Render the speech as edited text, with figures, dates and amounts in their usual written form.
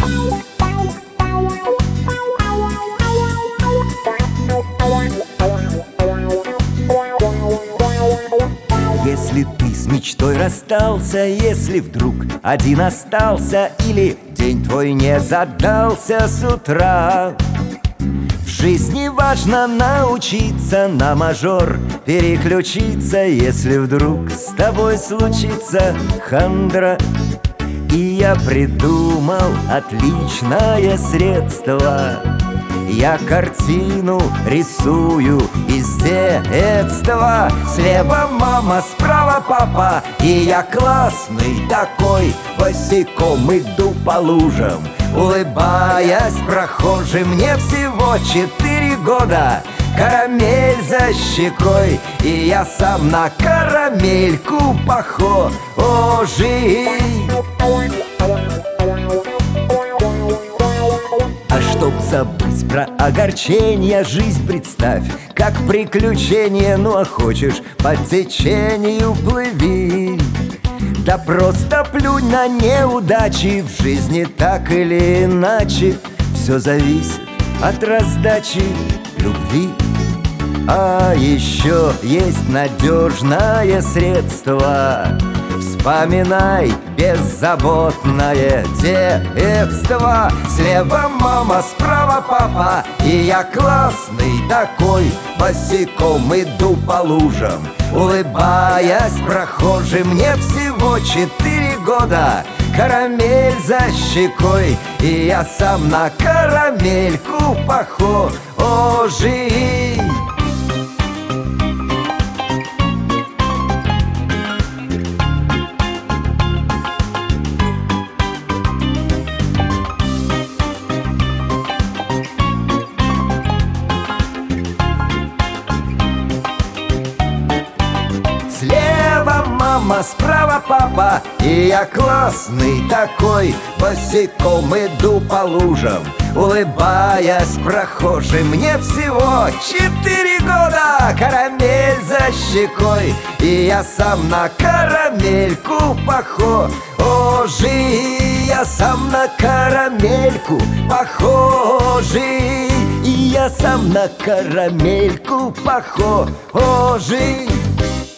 Если ты с мечтой расстался, если вдруг один остался, или день твой не задался с утра, в жизни важно научиться на мажор переключиться, если вдруг с тобой случится хандра. И я придумал отличное средство. Я картину рисую из детства. Слева мама, справа папа, и я классный такой. Босиком иду по лужам, улыбаясь прохожим. Мне всего 4 года, карамель за щекой, и я сам на карамельку похож. А чтоб забыть про огорчение, жизнь представь как приключение. Ну а хочешь, по течению плыви. Да просто плюнь на неудачи, в жизни так или иначе все зависит от раздачи любви. А еще есть надежное средство. Вспоминай беззаботное детство. Слева мама, справа папа, и я классный такой. Босиком иду по лужам, улыбаясь прохожим. Мне всего 4 года, карамель за щекой, и я сам на карамельку похож. Слева мама, справа папа, и я классный такой. Босиком иду по лужам, улыбаясь прохожим. Мне всего 4 года, карамель за щекой, и я сам на карамельку похож. Я сам на карамельку похож. И я сам на карамельку похож.